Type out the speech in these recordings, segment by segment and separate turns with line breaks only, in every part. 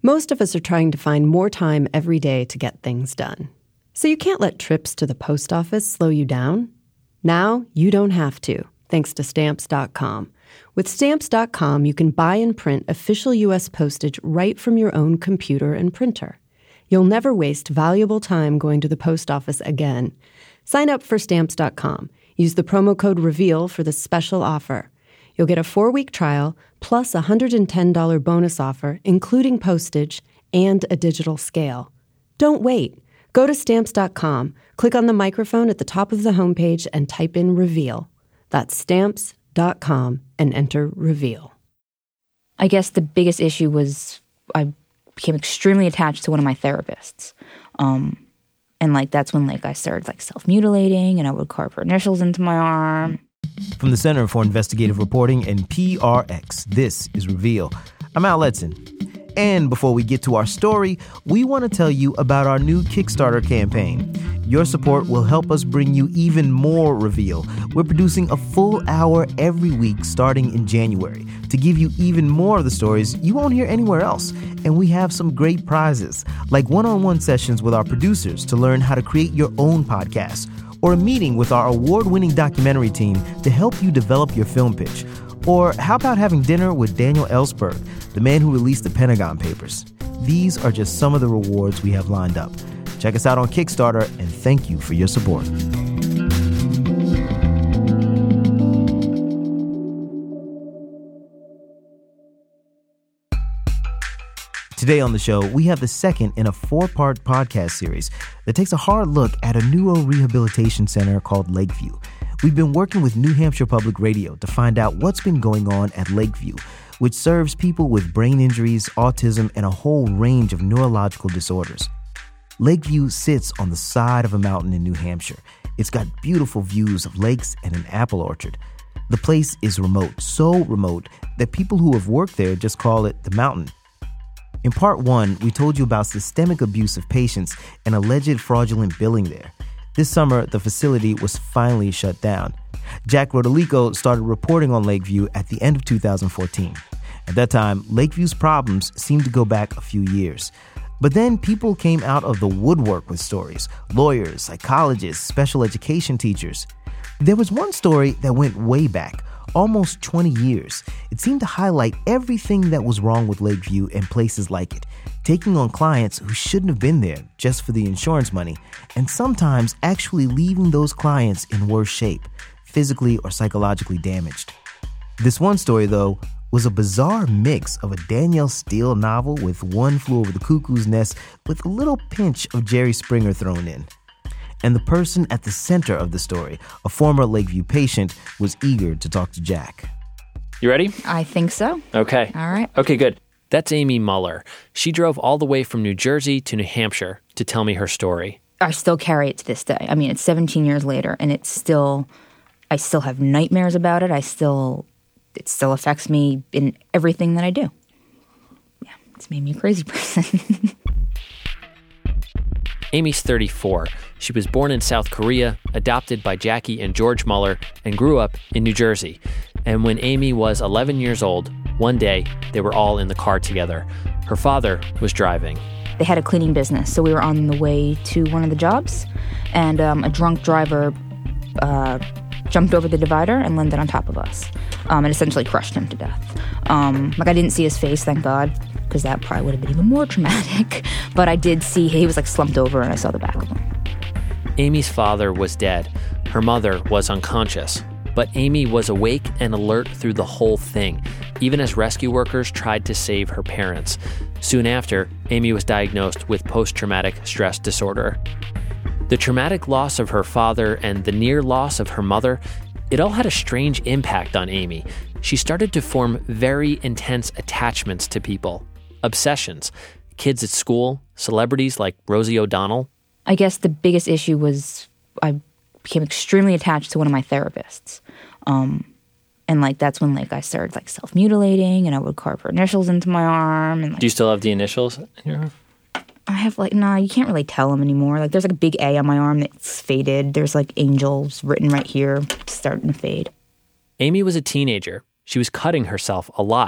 Most of us are trying to find more time every day to get things done. So you can't let trips to the post office slow you down. Now you don't have to, thanks to Stamps.com. With Stamps.com, you can buy and print official U.S. postage right from your own computer and printer. You'll never waste valuable time going to the post office again. Sign up for Stamps.com. Use the promo code REVEAL for this special offer. You'll get a 4-week trial plus a $110 bonus offer, including postage and a digital scale. Don't wait. Go to Stamps.com, click on the microphone at the top of the homepage, and type in REVEAL. That's Stamps.com and enter REVEAL.
I guess the biggest issue was I became extremely attached to one of my therapists. And that's when I started self-mutilating, and I would carve her initials into my arm.
From the Center for Investigative Reporting and PRX, this is Reveal. I'm Al Letson. And before we get to our story, we want to tell you about our new Kickstarter campaign. Your support will help us bring you even more Reveal. We're producing a full hour every week starting in January to give you even more of the stories you won't hear anywhere else. And we have some great prizes, like one-on-one sessions with our producers to learn how to create your own podcast, or a meeting with our award-winning documentary team to help you develop your film pitch. Or how about having dinner with Daniel Ellsberg, the man who released the Pentagon Papers? These are just some of the rewards we have lined up. Check us out on Kickstarter, and thank you for your support. Today on the show, we have the second in a 4-part podcast series that takes a hard look at a neuro-rehabilitation center called Lakeview. We've been working with New Hampshire Public Radio to find out what's been going on at Lakeview, which serves people with brain injuries, autism, and a whole range of neurological disorders. Lakeview sits on the side of a mountain in New Hampshire. It's got beautiful views of lakes and an apple orchard. The place is remote, so remote that people who have worked there just call it the mountain. In part 1, we told you about systemic abuse of patients and alleged fraudulent billing there. This summer, the facility was finally shut down. Jack Rodolico started reporting on Lakeview at the end of 2014. At that time, Lakeview's problems seemed to go back a few years. But then people came out of the woodwork with stories: lawyers, psychologists, special education teachers. There was one story that went way back, almost 20 years. It seemed to highlight everything that was wrong with Lakeview and places like it, taking on clients who shouldn't have been there just for the insurance money, and sometimes actually leaving those clients in worse shape, physically or psychologically damaged. This one story, though, was a bizarre mix of a Danielle Steele novel with One Flew Over the Cuckoo's Nest with a little pinch of Jerry Springer thrown in. And the person at the center of the story, a former Lakeview patient, was eager to talk to Jack.
You ready?
I think so.
Okay.
All right.
Okay, good. That's Amy Muller. She drove all the way from New Jersey to New Hampshire to tell me her story.
I still carry it to this day. I mean, it's 17 years later, and I still have nightmares about it. It still affects me in everything that I do. Yeah, it's made me a crazy person.
Amy's 34. She was born in South Korea, adopted by Jackie and George Muller, and grew up in New Jersey. And when Amy was 11 years old, one day they were all in the car together. Her father was driving.
They had a cleaning business, so we were on the way to one of the jobs, and a drunk driver jumped over the divider and landed on top of us, and essentially crushed him to death. I didn't see his face, thank God, because that probably would have been even more traumatic. But I did see he was slumped over, and I saw the back of him.
Amy's father was dead. Her mother was unconscious. But Amy was awake and alert through the whole thing, even as rescue workers tried to save her parents. Soon after, Amy was diagnosed with post-traumatic stress disorder. The traumatic loss of her father and the near loss of her mother, it all had a strange impact on Amy. She started to form very intense attachments to people, obsessions, kids at school, celebrities like Rosie O'Donnell.
I guess the biggest issue was I became extremely attached to one of my therapists. And that's when I started self-mutilating, and I would carve her initials into my arm. And
do you still have the initials in your arm?
I have nah, you can't really tell them anymore. There's a big A on my arm that's faded. There's angels written right here, starting to fade.
Amy was a teenager. She was cutting herself a lot.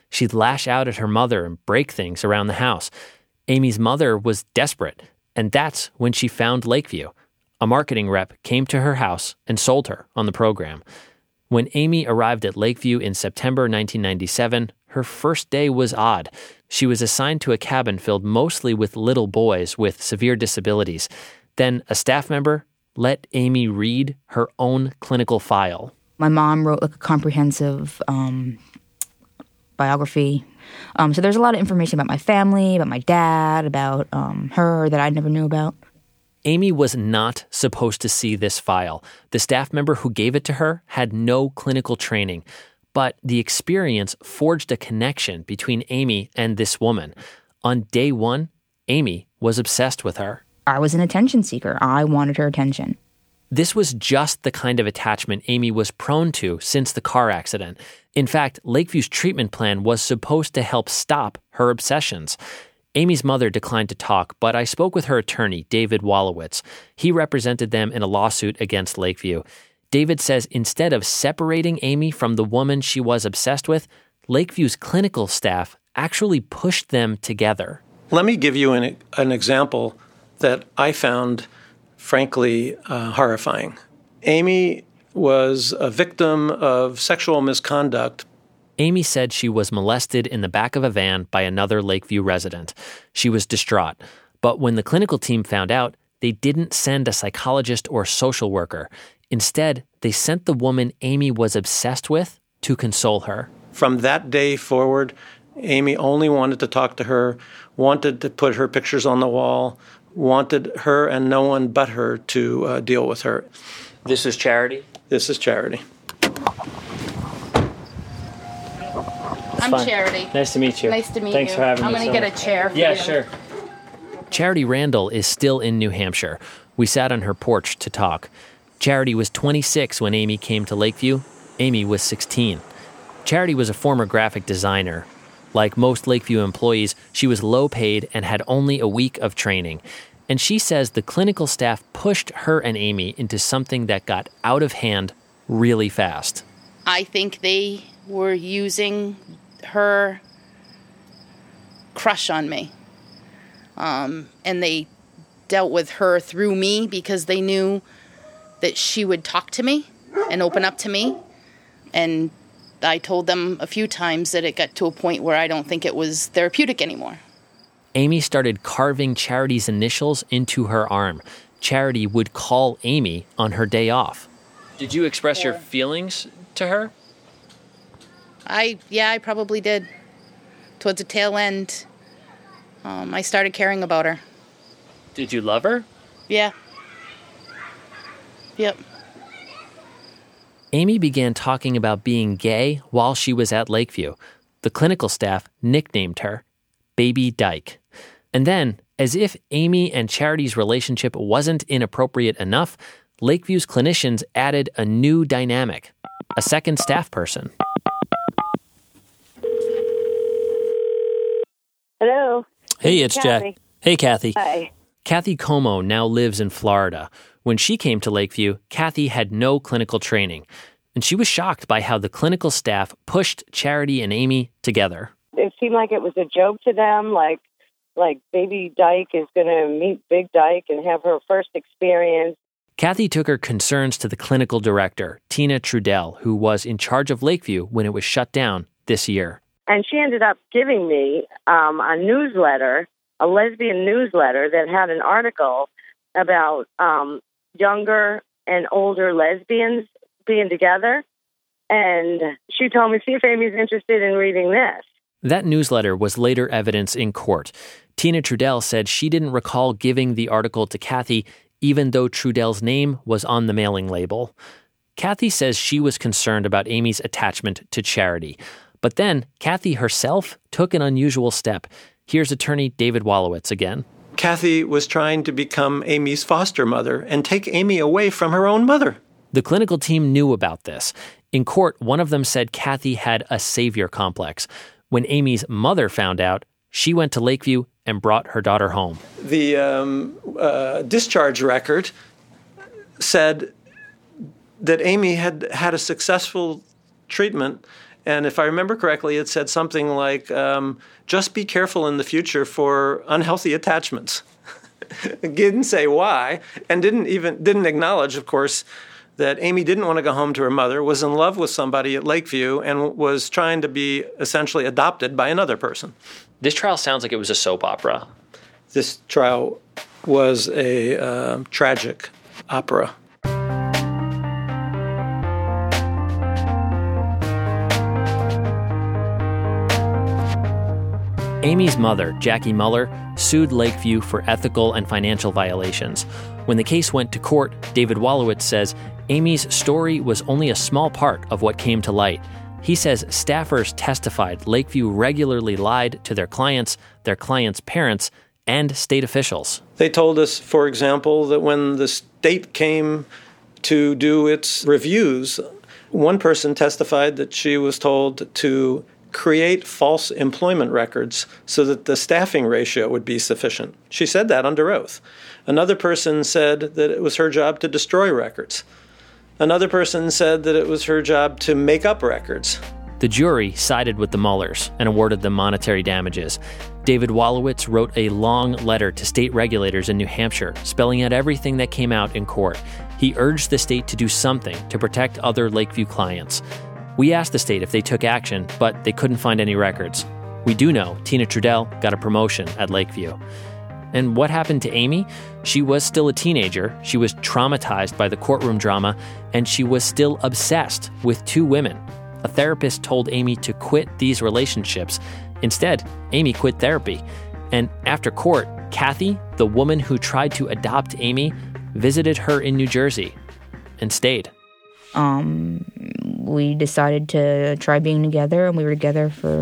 She'd lash out at her mother and break things around the house. Amy's mother was desperate, and that's when she found Lakeview. A marketing rep came to her house and sold her on the program. When Amy arrived at Lakeview in September 1997, her first day was odd. She was assigned to a cabin filled mostly with little boys with severe disabilities. Then a staff member let Amy read her own clinical file.
My mom wrote a comprehensive biography. So there's a lot of information about my family, about my dad, about her that I never knew about.
Amy was not supposed to see this file. The staff member who gave it to her had no clinical training, but the experience forged a connection between Amy and this woman. On day one, Amy was obsessed with her.
I was an attention seeker. I wanted her attention.
This was just the kind of attachment Amy was prone to since the car accident. In fact, Lakeview's treatment plan was supposed to help stop her obsessions. Amy's mother declined to talk, but I spoke with her attorney, David Wolowitz. He represented them in a lawsuit against Lakeview. David says instead of separating Amy from the woman she was obsessed with, Lakeview's clinical staff actually pushed them together.
Let me give you an example that I found, frankly, horrifying. Amy was a victim of sexual misconduct.
Amy said she was molested in the back of a van by another Lakeview resident. She was distraught. But when the clinical team found out, they didn't send a psychologist or social worker. Instead, they sent the woman Amy was obsessed with to console her.
From that day forward, Amy only wanted to talk to her, wanted to put her pictures on the wall, wanted her and no one but her to deal with her.
This is Charity?
This is Charity.
I'm Charity.
Nice to meet you.
Nice to meet you.
Thanks for having me.
I'm going to get a chair for you.
Yeah, sure. Charity Randall is still in New Hampshire. We sat on her porch to talk. Charity was 26 when Amy came to Lakeview. Amy was 16. Charity was a former graphic designer. Like most Lakeview employees, she was low paid and had only a week of training. And she says the clinical staff pushed her and Amy into something that got out of hand really fast.
I think they were using her crush on me. And they dealt with her through me because they knew that she would talk to me and open up to me. And I told them a few times that it got to a point where I don't think it was therapeutic anymore.
Amy started carving Charity's initials into her arm. Charity would call Amy on her day off. Did you express your feelings to her?
I probably did. Towards the tail end, I started caring about her.
Did you love her?
Yeah. Yep.
Amy began talking about being gay while she was at Lakeview. The clinical staff nicknamed her Baby Dyke. And then, as if Amy and Charity's relationship wasn't inappropriate enough, Lakeview's clinicians added a new dynamic, a second staff person.
Hello.
Hey, it's Jack. Hey, Kathy.
Hi.
Kathy Como now lives in Florida. When she came to Lakeview, Kathy had no clinical training, and she was shocked by how the clinical staff pushed Charity and Amy together.
It seemed like it was a joke to them, like Baby Dyke is going to meet Big Dyke and have her first experience.
Kathy took her concerns to the clinical director, Tina Trudell, who was in charge of Lakeview when it was shut down this year.
And she ended up giving me a newsletter, a lesbian newsletter that had an article about younger and older lesbians being together. And she told me, see if Amy's interested in reading this.
That newsletter was later evidence in court. Tina Trudell said she didn't recall giving the article to Kathy, even though Trudell's name was on the mailing label. Kathy says she was concerned about Amy's attachment to Charity. But then Kathy herself took an unusual step. Here's attorney David Wolowitz again.
Kathy was trying to become Amy's foster mother and take Amy away from her own mother.
The clinical team knew about this. In court, one of them said Kathy had a savior complex. When Amy's mother found out, she went to Lakeview and brought her daughter home.
The discharge record said that Amy had had a successful treatment And if I remember correctly, it said something like, just be careful in the future for unhealthy attachments. It didn't say why, and didn't acknowledge, of course, that Amy didn't want to go home to her mother, was in love with somebody at Lakeview, and was trying to be essentially adopted by another person.
This trial sounds like it was a soap opera.
This trial was a tragic opera.
Amy's mother, Jackie Muller, sued Lakeview for ethical and financial violations. When the case went to court, David Wolowitz says Amy's story was only a small part of what came to light. He says staffers testified Lakeview regularly lied to their clients' parents, and state officials.
They told us, for example, that when the state came to do its reviews, one person testified that she was told to create false employment records so that the staffing ratio would be sufficient. She said that under oath. Another person said that it was her job to destroy records. Another person said that it was her job to make up records.
The jury sided with the Mullers and awarded them monetary damages. David Wolowitz wrote a long letter to state regulators in New Hampshire, spelling out everything that came out in court. He urged the state to do something to protect other Lakeview clients. We asked the state if they took action, but they couldn't find any records. We do know Tina Trudell got a promotion at Lakeview. And what happened to Amy? She was still a teenager, she was traumatized by the courtroom drama, and she was still obsessed with two women. A therapist told Amy to quit these relationships. Instead, Amy quit therapy. And after court, Kathy, the woman who tried to adopt Amy, visited her in New Jersey and stayed.
We decided to try being together, and we were together for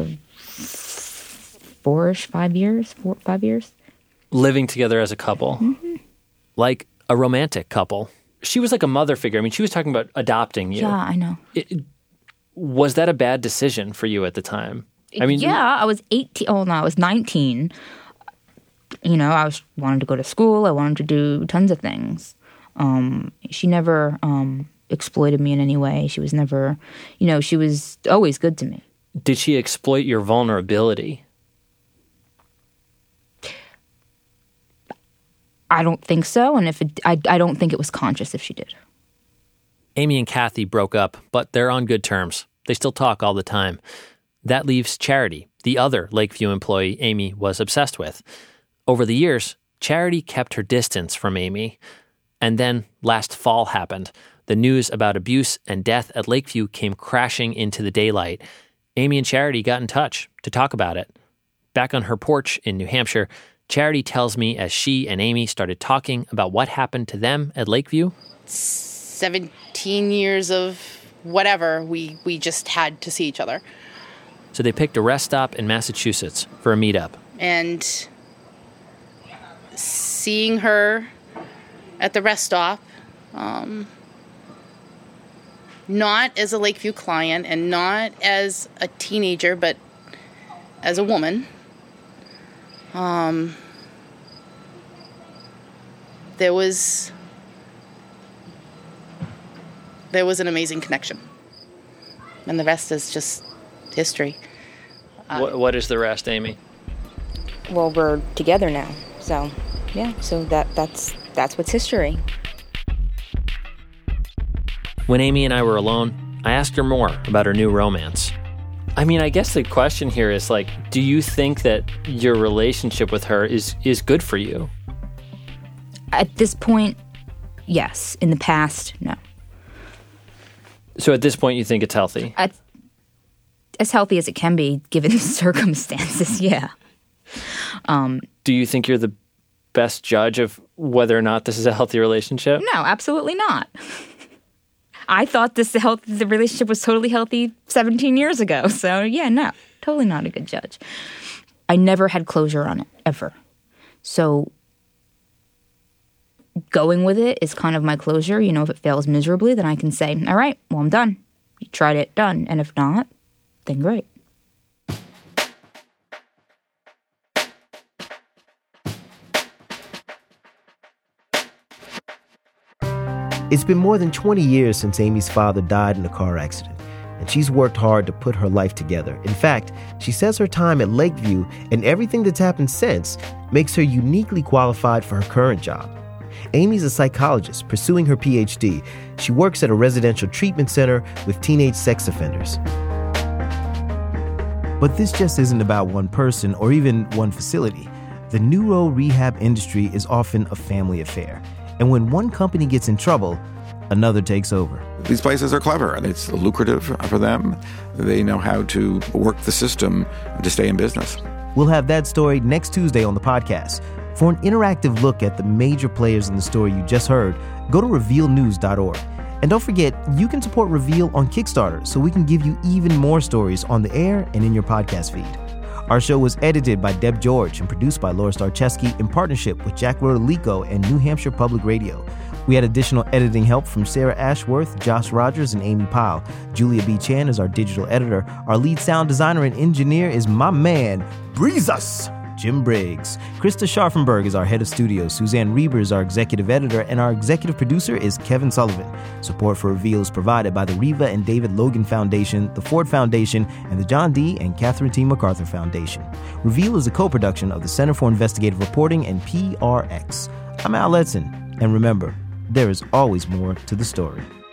5 years.
Living together as a couple.
Mm-hmm.
Like a romantic couple. She was like a mother figure. I mean, she was talking about adopting you.
Yeah, I know.
Was that a bad decision for you at the time? I mean,
yeah, I was 18. Oh, no, I was 19. You know, I wanted to go to school. I wanted to do tons of things. She never exploited me in any way. She was never, she was always good to me.
Did she exploit your vulnerability?
I don't think so, and I don't think it was conscious if she did.
Amy and Kathy broke up, but they're on good terms. They still talk all the time. That leaves Charity, the other Lakeview employee Amy was obsessed with. Over the years, Charity kept her distance from Amy. And then last fall happened. The news about abuse and death at Lakeview came crashing into the daylight. Amy and Charity got in touch to talk about it. Back on her porch in New Hampshire, Charity tells me as she and Amy started talking about what happened to them at Lakeview.
17 years of whatever, we just had to see each other.
So they picked a rest stop in Massachusetts for a meetup.
And seeing her at the rest stop, not as a Lakeview client and not as a teenager, but as a woman, there was an amazing connection. And the rest is just history.
What is the rest, Amy?
Well, we're together now. So, yeah, so that's what's history.
When Amy and I were alone, I asked her more about her new romance. I mean, I guess the question here is do you think that your relationship with her is good for you?
At this point, yes. In the past, no.
So at this point, you think it's healthy?
As healthy as it can be, given the circumstances, yeah.
Do you think you're the best judge of whether or not this is a healthy relationship?
No, absolutely not. I thought the relationship was totally healthy 17 years ago. So, yeah, no, totally not a good judge. I never had closure on it, ever. So going with it is kind of my closure. If it fails miserably, then I can say, all right, well, I'm done. You tried it, done. And if not, then great.
It's been more than 20 years since Amy's father died in a car accident, and and she's worked hard to put her life together. In fact, she says her time at Lakeview and everything that's happened since makes her uniquely qualified for her current job. Amy's a psychologist pursuing her PhD. She works at a residential treatment center with teenage sex offenders. But this just isn't about one person or even one facility. The neuro rehab industry is often a family affair. And when one company gets in trouble, another takes over.
These places are clever and it's lucrative for them. They know how to work the system to stay in business.
We'll have that story next Tuesday on the podcast. For an interactive look at the major players in the story you just heard, go to revealnews.org. And don't forget, you can support Reveal on Kickstarter so we can give you even more stories on the air and in your podcast feed. Our show was edited by Deb George and produced by Laura Starcheski in partnership with Jack Rodolico and New Hampshire Public Radio. We had additional editing help from Sarah Ashworth, Josh Rogers, and Amy Powell. Julia B. Chan is our digital editor. Our lead sound designer and engineer is my man, Breezes, Jim Briggs. Krista Scharfenberg is our head of studio. Suzanne Reber is our executive editor, and our executive producer is Kevin Sullivan. Support for Reveal is provided by the Reva and David Logan Foundation, the Ford Foundation, and the John D. and Catherine T. MacArthur Foundation. Reveal is a co-production of the Center for Investigative Reporting and PRX. I'm Al Edson, and remember, there is always more to the story.